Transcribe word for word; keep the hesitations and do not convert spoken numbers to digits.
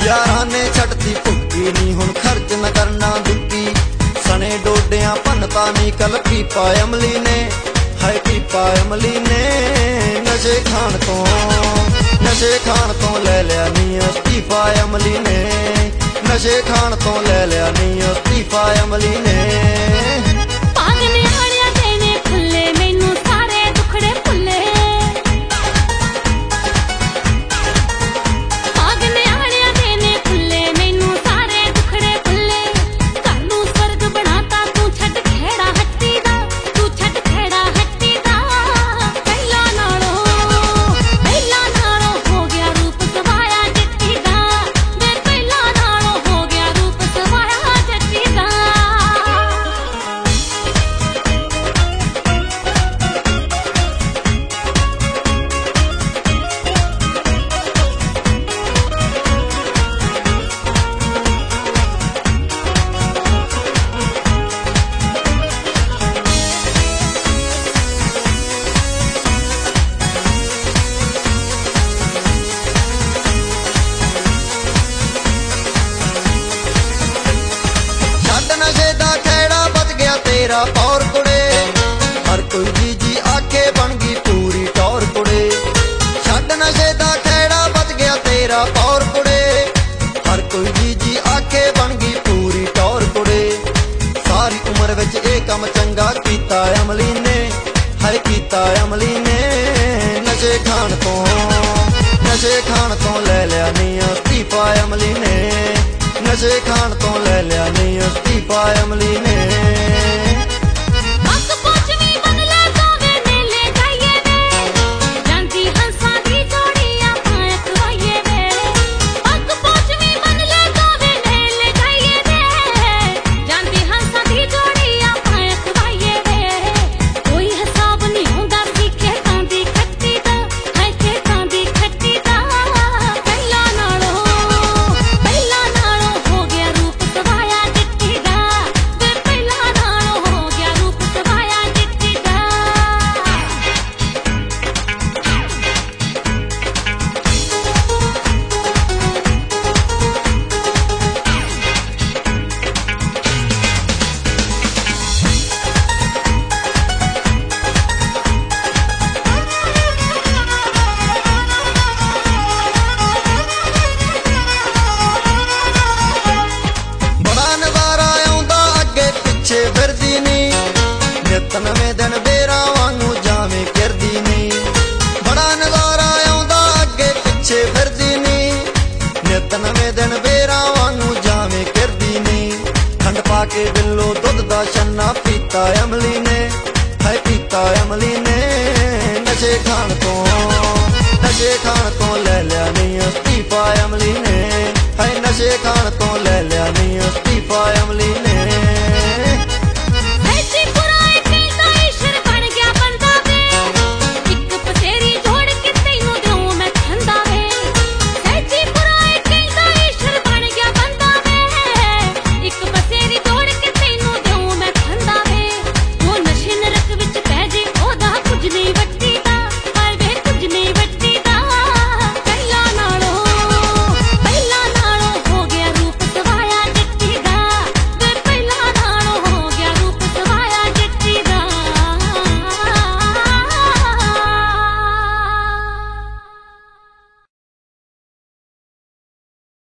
यारां ने छड्डती भुक्की नी हुण खर्च न करना दुक्की सने डोडियां भन्नता नी कल पीपा अमली ने हाय पीपा अमली ने नशे खाण तो नशे खाण तो ले लिया नी इस्तीफा अमली ने नशे खाण तो ले लिया नी इस्तीफा अमली ने तेरा और कुड़े हर कोई जी जी आके बन गई पूरी टौर कुड़े छड्ड नशे दा खेड़ा बच गया तेरा और कुड़े हर कोई जी जी आके बन गई पूरी टौर कुड़े सारी उम्र विच ए कम चंगा कीता अमली ने हाय कीता अमली ने नशे खाण तो नशे खाण तो ले लिया नी इस्तीफा अमली ने नशे खाण तो ले लिया नी इस्तीफा अमली ने नवे दिन बेरा वांगू जावे किरदी नी बड़ा नजारा आउंदा अगे पिछे फिरदी नी नित नवे दिन बेरा वांगू जावे किरदी नी खंड पाके बिल्लो दुध दा छन्ना पीता अमली ने हाय पीता अमली ने नशे खाण तो नशे खाण तो ले लिया नी इस्तीफा अमली ने हाय नशे खाण तो ले लिया नी इस्तीफा अमली ने